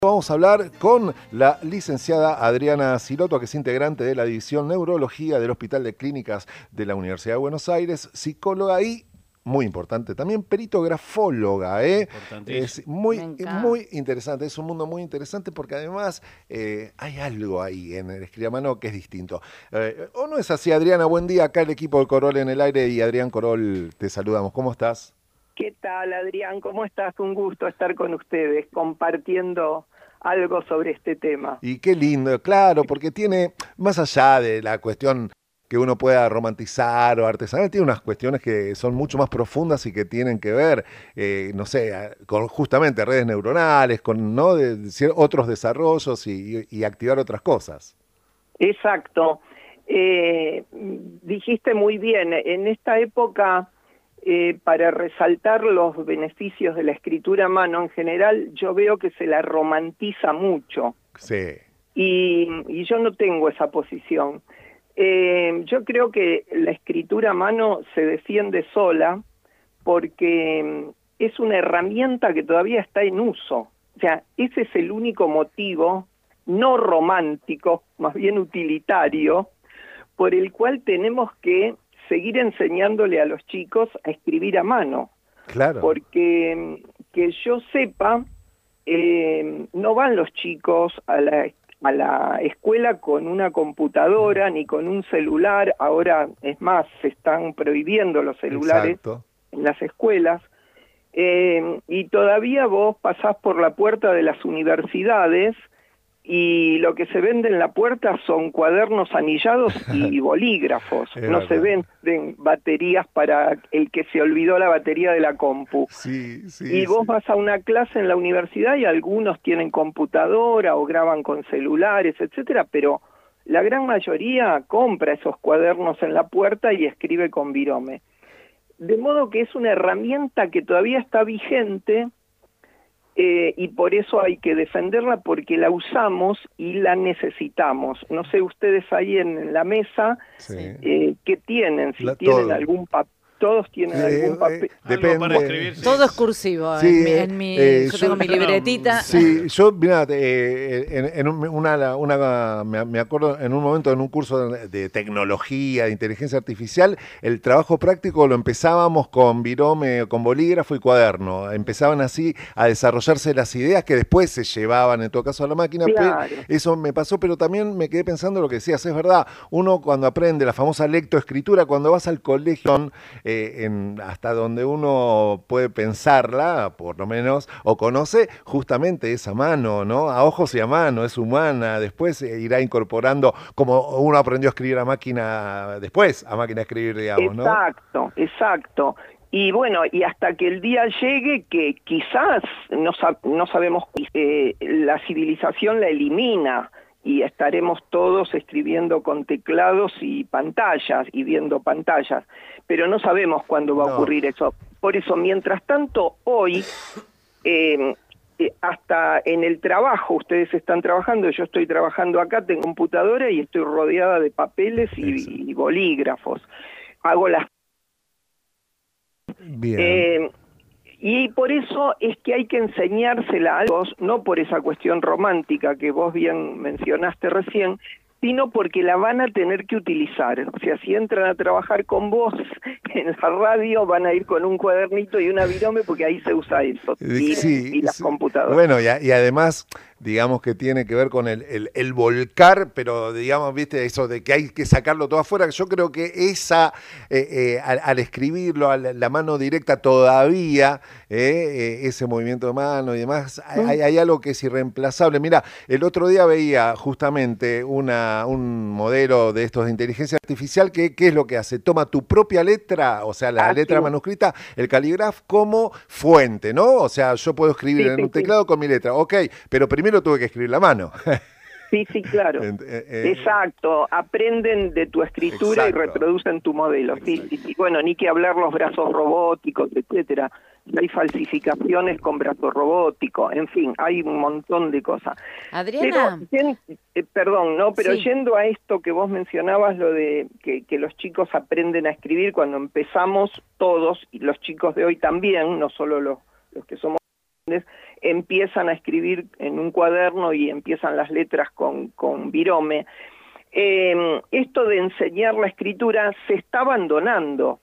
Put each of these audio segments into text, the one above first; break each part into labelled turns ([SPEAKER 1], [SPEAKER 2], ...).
[SPEAKER 1] Vamos a hablar con la licenciada Adriana Siloto, que es integrante de la División Neurología del Hospital de Clínicas de la Universidad de Buenos Aires, psicóloga y, muy importante también, peritografóloga. Es muy interesante, es un mundo muy interesante porque además hay algo ahí en el escribamano que es distinto. ¿O no es así, Adriana? Buen día, acá el equipo de Corol en el aire y Adrián Corol, te saludamos. ¿Cómo estás?
[SPEAKER 2] ¿Qué tal, Adrián? ¿Cómo estás? Un gusto estar con ustedes compartiendo algo sobre este tema.
[SPEAKER 1] Y qué lindo, claro, porque tiene, más allá de la cuestión que uno pueda romantizar o artesanal, tiene unas cuestiones que son mucho más profundas y que tienen que ver, no sé, con justamente redes neuronales, con ¿no? Otros desarrollos y activar otras cosas.
[SPEAKER 2] Exacto. Dijiste muy bien, en esta época, para resaltar los beneficios de la escritura a mano en general, yo veo que se la romantiza mucho.
[SPEAKER 1] Sí.
[SPEAKER 2] Y yo no tengo esa posición. Yo creo que la escritura a mano se defiende sola porque es una herramienta que todavía está en uso. O sea, ese es el único motivo, no romántico, más bien utilitario, por el cual tenemos que seguir enseñándole a los chicos a escribir a mano.
[SPEAKER 1] Claro.
[SPEAKER 2] Porque, que yo sepa, no van los chicos a la escuela con una computadora ni con un celular. Ahora, es más, se están prohibiendo los celulares. Exacto. En las escuelas. Y todavía vos pasás por la puerta de las universidades y lo que se vende en la puerta son cuadernos anillados y bolígrafos. No se venden baterías para el que se olvidó la batería de la compu.
[SPEAKER 1] Sí,
[SPEAKER 2] y vos vas a una clase en la universidad y algunos tienen computadora o graban con celulares, etcétera, pero la gran mayoría compra esos cuadernos en la puerta y escribe con virome. De modo que es una herramienta que todavía está vigente. Y por eso hay que defenderla porque la usamos y la necesitamos. No sé, ustedes ahí en la mesa, ¿qué tienen? Si tienen todo. Algún papel. Todos tienen algún papel.
[SPEAKER 3] Depende. Para escribir, sí.
[SPEAKER 4] Todo es cursivo.
[SPEAKER 1] Sí,
[SPEAKER 4] yo tengo mi libretita.
[SPEAKER 1] Sí, yo, mirá, me acuerdo en un momento en un curso de tecnología, de inteligencia artificial, el trabajo práctico lo empezábamos con virome, con bolígrafo y cuaderno. Empezaban así a desarrollarse las ideas que después se llevaban, en todo caso, a la máquina.
[SPEAKER 2] Claro.
[SPEAKER 1] Eso me pasó, pero también me quedé pensando lo que decías, es verdad, uno cuando aprende la famosa lectoescritura, cuando vas al colegio, hasta donde uno puede pensarla, por lo menos, o conoce justamente esa mano, ¿no? A ojos y a mano, es humana, después irá incorporando, como uno aprendió a escribir a máquina, después a máquina de escribir, digamos, ¿no?
[SPEAKER 2] Exacto, exacto. Y bueno, y hasta que el día llegue que quizás, no sabemos, la civilización la elimina, y estaremos todos escribiendo con teclados y pantallas y viendo pantallas, pero no sabemos cuándo va a ocurrir eso. Por eso, mientras tanto, hoy, hasta en el trabajo, ustedes están trabajando, yo estoy trabajando acá, tengo computadora y estoy rodeada de papeles y bolígrafos. Hago las...
[SPEAKER 1] Bien.
[SPEAKER 2] Y por eso es que hay que enseñársela a los, no por esa cuestión romántica que vos bien mencionaste recién, sino porque la van a tener que utilizar. O sea, si entran a trabajar con vos en la radio, van a ir con un cuadernito y una virome porque ahí se usa eso, y las computadoras.
[SPEAKER 1] Bueno, y además, digamos que tiene que ver con el volcar, pero digamos, viste, eso de que hay que sacarlo todo afuera. Yo creo que esa, al escribirlo, a la mano directa todavía, ese movimiento de mano y demás, hay algo que es irreemplazable. Mira, el otro día veía justamente un modelo de estos de inteligencia artificial que ¿qué es lo que hace? Toma tu propia letra, o sea, la letra manuscrita, el caligraf como fuente, ¿no? O sea, yo puedo escribir en un teclado con mi letra, ok, pero primero tuve que escribir la mano.
[SPEAKER 2] Sí, claro. Exacto. Aprenden de tu escritura. Exacto. Y reproducen tu modelo. Sí. Bueno, ni que hablar los brazos robóticos, etcétera. Hay falsificaciones con brazo robótico. En fin, hay un montón de cosas.
[SPEAKER 4] Adriana.
[SPEAKER 2] Pero yendo a esto que vos mencionabas, lo de que los chicos aprenden a escribir cuando empezamos todos, y los chicos de hoy también, no solo los que somos empiezan a escribir en un cuaderno y empiezan las letras con virome. Esto de enseñar la escritura se está abandonando.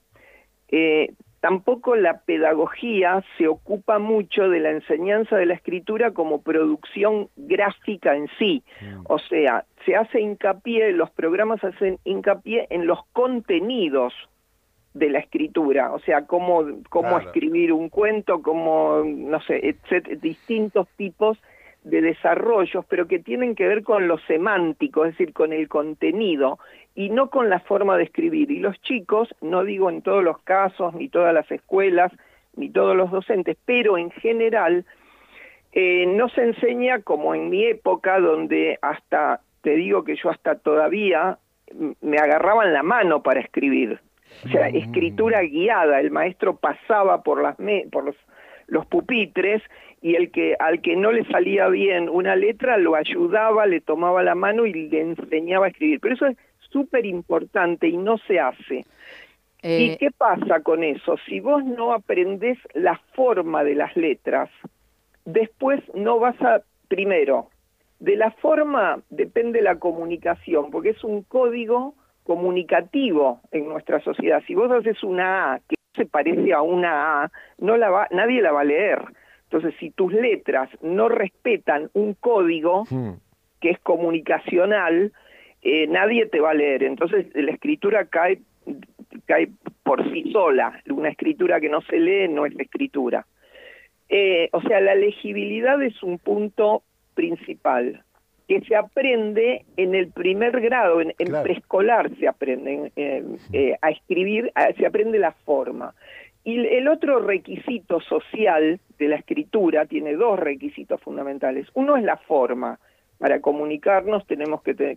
[SPEAKER 2] Tampoco la pedagogía se ocupa mucho de la enseñanza de la escritura como producción gráfica en sí. O sea, se hace hincapié, los programas hacen hincapié en los contenidos de la escritura, o sea, cómo escribir un cuento, cómo, no sé, distintos tipos de desarrollos, pero que tienen que ver con lo semántico, es decir, con el contenido, y no con la forma de escribir. Y los chicos, no digo en todos los casos, ni todas las escuelas, ni todos los docentes, pero en general no se enseña como en mi época, donde hasta, te digo que yo hasta todavía me agarraban la mano para escribir. O sea, escritura guiada, el maestro pasaba por los pupitres y al que no le salía bien una letra lo ayudaba, le tomaba la mano y le enseñaba a escribir. Pero eso es súper importante y no se hace. ¿Y qué pasa con eso? Si vos no aprendés la forma de las letras, después no vas a... Primero, de la forma depende la comunicación, porque es un código comunicativo en nuestra sociedad. Si vos haces una A que se parece a una A, nadie la va a leer. Entonces, si tus letras no respetan un código que es comunicacional, nadie te va a leer. Entonces, la escritura cae por sí sola. Una escritura que no se lee no es escritura. O sea, la legibilidad es un punto principal, que se aprende en el primer grado, en preescolar se aprende a escribir, se aprende la forma. Y el otro requisito social de la escritura tiene dos requisitos fundamentales. Uno es la forma. Para comunicarnos tenemos que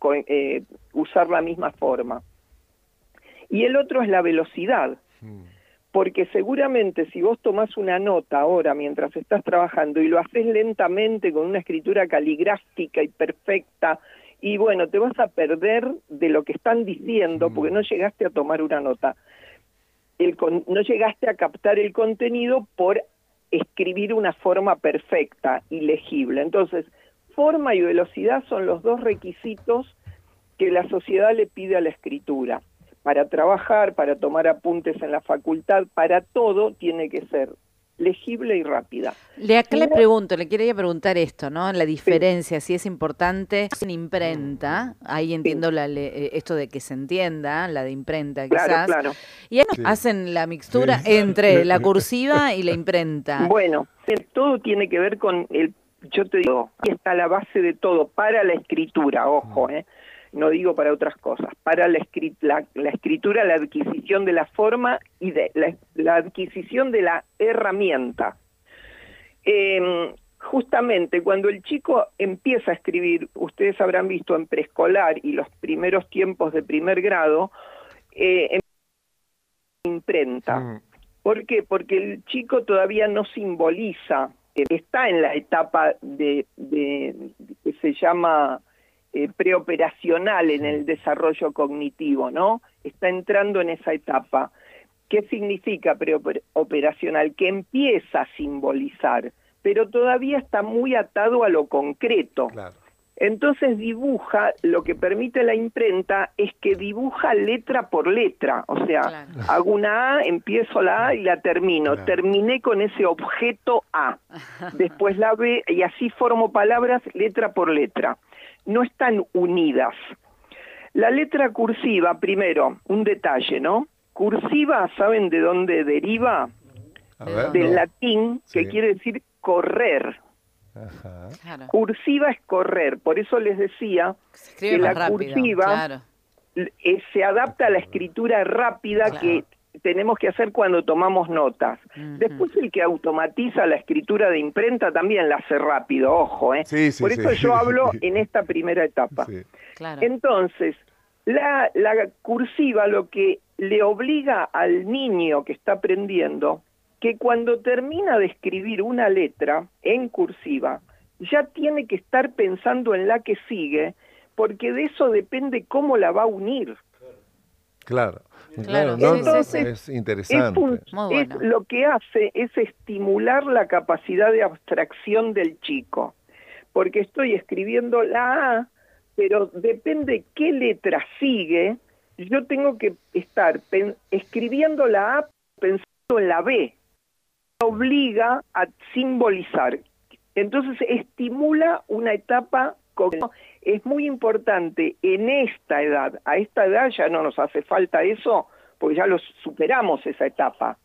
[SPEAKER 2] usar la misma forma. Y el otro es la velocidad. Porque seguramente si vos tomás una nota ahora mientras estás trabajando y lo haces lentamente con una escritura caligráfica y perfecta, y bueno, te vas a perder de lo que están diciendo porque no llegaste a tomar una nota. No llegaste a captar el contenido por escribir una forma perfecta y legible. Entonces, forma y velocidad son los dos requisitos que la sociedad le pide a la escritura. Para trabajar, para tomar apuntes en la facultad, para todo tiene que ser legible y rápida.
[SPEAKER 4] Le quería preguntar esto, ¿no? La diferencia, si es importante en imprenta, ahí entiendo esto de que se entienda, la de imprenta quizás.
[SPEAKER 2] Claro.
[SPEAKER 4] Y hacen la mixtura entre la cursiva y la imprenta.
[SPEAKER 2] Bueno, todo tiene que ver con yo te digo, aquí está la base de todo para la escritura, ojo, no digo para otras cosas, para la escritura, la adquisición de la forma y de la adquisición de la herramienta. Justamente cuando el chico empieza a escribir, ustedes habrán visto en preescolar y los primeros tiempos de primer grado, imprenta. ¿Por qué? Porque el chico todavía no simboliza, está en la etapa que se llama preoperacional en el desarrollo cognitivo, ¿no? Está entrando en esa etapa. ¿Qué significa preoperacional? Que empieza a simbolizar, pero todavía está muy atado a lo concreto. Claro. Entonces dibuja, lo que permite la imprenta es que dibuja letra por letra, o sea, hago una A, empiezo la A y la termino, terminé con ese objeto A, después la B y así formo palabras letra por letra. No están unidas. La letra cursiva, primero, un detalle, ¿no? Cursiva, ¿saben de dónde deriva? Del latín, que quiere decir correr. Ajá. Claro. Cursiva es correr, por eso les decía que la cursiva se adapta a la escritura rápida que tenemos que hacer cuando tomamos notas. Después el que automatiza la escritura de imprenta también la hace rápido, ojo, por eso yo hablo en esta primera etapa. Claro. Entonces, la cursiva lo que le obliga al niño que está aprendiendo, que cuando termina de escribir una letra en cursiva, ya tiene que estar pensando en la que sigue, porque de eso depende cómo la va a unir.
[SPEAKER 1] Claro.
[SPEAKER 4] Claro,
[SPEAKER 1] no,
[SPEAKER 4] sí, sí, sí.
[SPEAKER 1] es interesante.
[SPEAKER 4] Muy bueno.
[SPEAKER 2] Lo que hace es estimular la capacidad de abstracción del chico, porque estoy escribiendo la A, pero depende qué letra sigue, yo tengo que estar escribiendo la A pensando en la B, obliga a simbolizar. Entonces estimula una etapa cognitiva. Es muy importante en esta edad, a esta edad ya no nos hace falta eso, porque ya lo superamos esa etapa.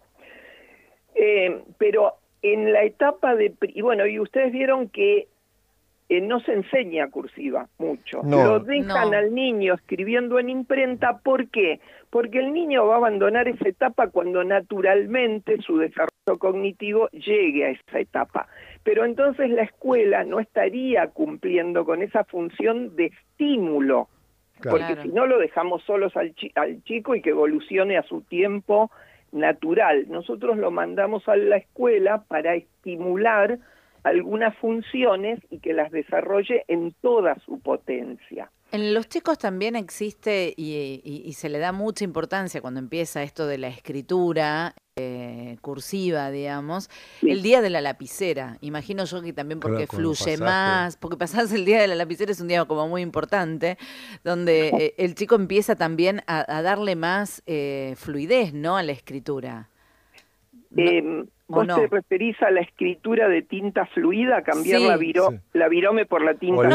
[SPEAKER 2] Pero en la etapa de... Y bueno, y ustedes vieron que no se enseña cursiva mucho.
[SPEAKER 1] No.
[SPEAKER 2] Lo dejan al niño escribiendo en imprenta. ¿Por qué? Porque el niño va a abandonar esa etapa cuando naturalmente su desarrollo cognitivo llegue a esa etapa. Pero entonces la escuela no estaría cumpliendo con esa función de estímulo, porque si no lo dejamos solos al chico y que evolucione a su tiempo natural. Nosotros lo mandamos a la escuela para estimular algunas funciones y que las desarrolle en toda su potencia.
[SPEAKER 4] En los chicos también existe y se le da mucha importancia cuando empieza esto de la escritura cursiva, digamos,
[SPEAKER 2] Sí.
[SPEAKER 4] el día de la lapicera. Imagino yo que también porque fluye más, porque pasás el día de la lapicera es un día como muy importante, donde el chico empieza también a darle más fluidez, ¿no?, a la escritura. ¿Vos
[SPEAKER 2] te referís a la escritura de tinta fluida, cambiar la virome por la tinta?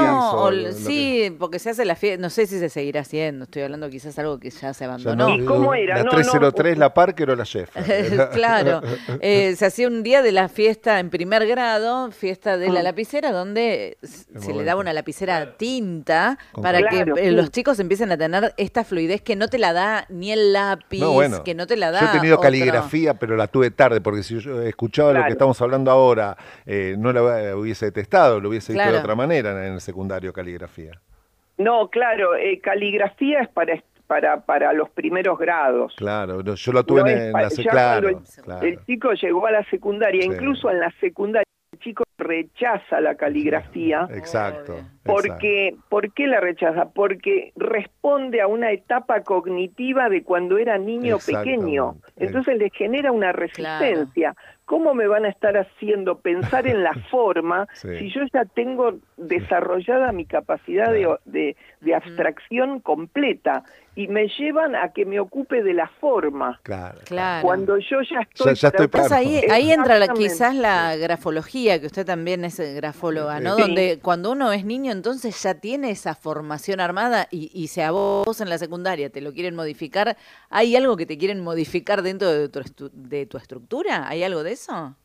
[SPEAKER 4] Sí, porque se hace la fiesta, no sé si se seguirá haciendo, estoy hablando quizás algo que ya se abandonó.
[SPEAKER 2] ¿Y cómo era?
[SPEAKER 1] La 303, la Parker o la Sheffer.
[SPEAKER 4] Claro, se hacía un día de la fiesta en primer grado, fiesta de la lapicera, donde se le daba una lapicera tinta para que los chicos empiecen a tener esta fluidez que no te la da ni el lápiz, que no te la da
[SPEAKER 1] yo he tenido caligrafía, pero la tuve tarde, porque si yo escuchaba lo que estamos hablando ahora, no la hubiese detestado, lo hubiese dicho de otra manera en el secundario, caligrafía.
[SPEAKER 2] No, claro, caligrafía es para los primeros grados.
[SPEAKER 1] Claro, yo lo tuve en la secundaria.
[SPEAKER 2] El chico llegó a la secundaria, incluso en la secundaria el chico rechaza la caligrafía.
[SPEAKER 1] Exacto.
[SPEAKER 2] ¿Por qué la rechaza? Porque responde a una etapa cognitiva de cuando era niño pequeño. Entonces le genera una resistencia. ¿Cómo me van a estar haciendo pensar en la forma si yo ya tengo desarrollada mi capacidad de abstracción completa? Y me llevan a que me ocupe de la forma.
[SPEAKER 4] Claro.
[SPEAKER 2] Cuando yo ya estoy...
[SPEAKER 4] Ahí entra quizás la grafología, que usted también es grafóloga, ¿no? Donde cuando uno es niño, entonces ya tiene esa formación armada y si a vos en la secundaria te lo quieren modificar, ¿hay algo que te quieren modificar dentro de tu estructura? ¿Hay algo de eso?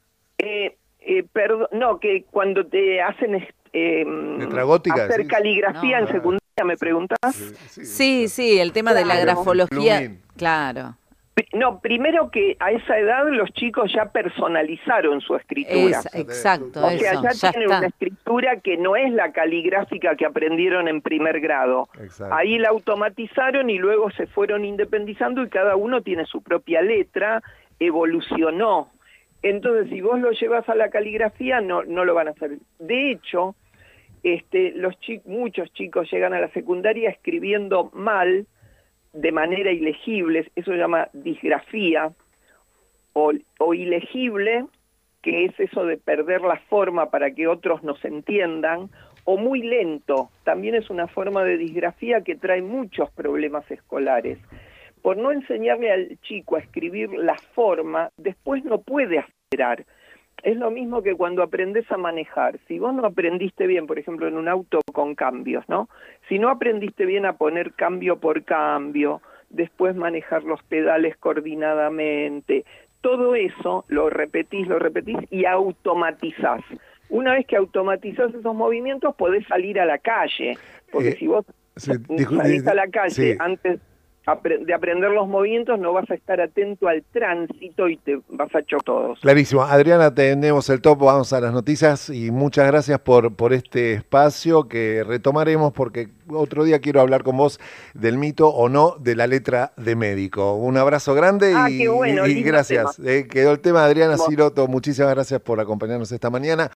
[SPEAKER 2] Perdón, no, que cuando te hacen hacer caligrafía en secundaria, ¿me preguntás?
[SPEAKER 4] Sí, el tema de la grafología. Claro.
[SPEAKER 2] No, primero que a esa edad los chicos ya personalizaron su escritura.
[SPEAKER 4] Exacto.
[SPEAKER 2] O sea, ya tienen una escritura que no es la caligráfica que aprendieron en primer grado.
[SPEAKER 1] Exacto.
[SPEAKER 2] Ahí la automatizaron y luego se fueron independizando y cada uno tiene su propia letra, evolucionó. Entonces, si vos lo llevas a la caligrafía, no lo van a hacer. De hecho, muchos chicos llegan a la secundaria escribiendo mal, de manera ilegible, eso se llama disgrafía, o ilegible, que es eso de perder la forma para que otros nos entiendan, o muy lento, también es una forma de disgrafía que trae muchos problemas escolares. Por no enseñarle al chico a escribir la forma, después no puede acelerar. Es lo mismo que cuando aprendes a manejar. Si vos no aprendiste bien, por ejemplo, en un auto con cambios, ¿no? Si no aprendiste bien a poner cambio por cambio, después manejar los pedales coordinadamente, todo eso lo repetís y automatizás. Una vez que automatizás esos movimientos, podés salir a la calle. Porque si vos salís a la calle antes de aprender los movimientos, no vas a estar atento al tránsito y te vas a chocar todos.
[SPEAKER 1] Clarísimo. Adriana, tenemos el top, vamos a las noticias y muchas gracias por este espacio que retomaremos porque otro día quiero hablar con vos del mito o no de la letra de médico. Un abrazo grande
[SPEAKER 2] qué bueno,
[SPEAKER 1] y gracias. Quedó el tema. Adriana Siroto, muchísimas gracias por acompañarnos esta mañana.